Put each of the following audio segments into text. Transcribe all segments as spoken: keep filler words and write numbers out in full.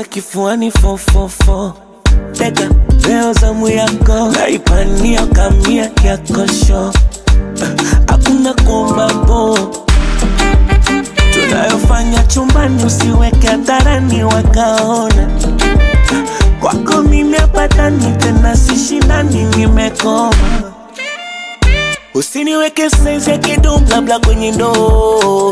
kifuani four four four. Teka, leo zamu yako naipania kamia yako show. Hakuna kuomba po, tunayofanya chumbani usiweke hadharani wakaona. Kwako mimi hapatani tena sishindani nimekoma. Usiniweke size ya kidumu labda kwenye ndoo.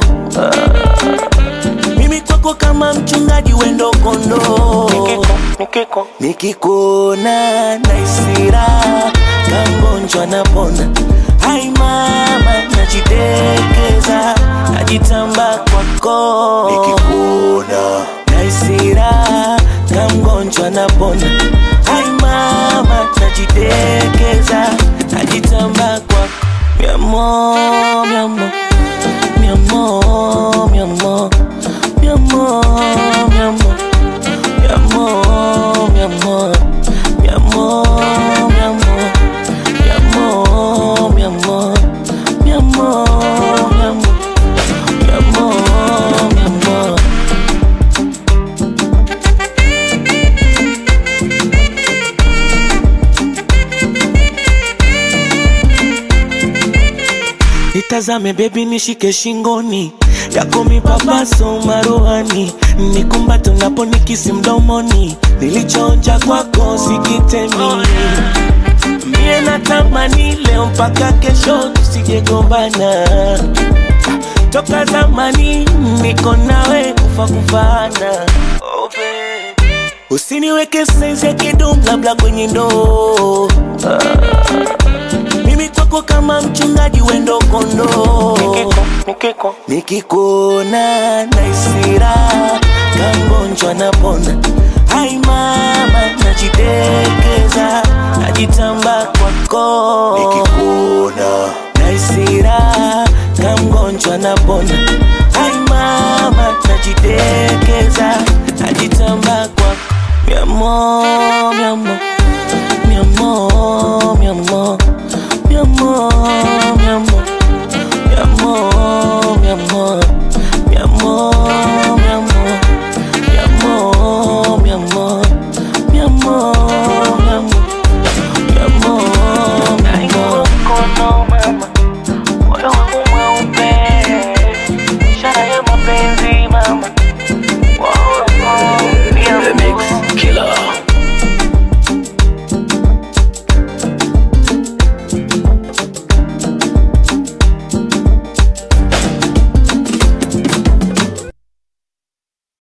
Mimi kwako kama mchungaji wendo kondo. Nikiko, nikikuona naisira kangonjwa napona. Hai mama najitekeza najitamba kwako. Nikikuona naisira kangonjwa napona. Hai mama najitekeza najitamba kwako. Mi amor, mi amor, mi amor, mi amor, mi amor, mi amor, mi amor, mi amor, mi amor, mi amor, mi amor, mi amor, mi amor, mi amor, mi amor, mi amor. Nitazame baby nishike shingoni yako mipapaso maruhani. Nikumbato napo nikisi mdomoni. Nilichoonja kwako sikitemi. Mie natamani leo mpaka kesho tusijegombana. Toka zamani niko nawe kufa kufana. Oh baby, usiniweke size ya kidumu labda kwenye ndoo. Mimi kwako kama mchungaji wendo kondo. Nikiko, nikikuona naisira kangonjwa napona. Hai mama najitekeza najitamba kwako. Nikikuona naisira kangonjwa napona. Hai mama najitekeza najitamba kwako. Mi amor, mi amor, mi amor, mi amor, mi amor.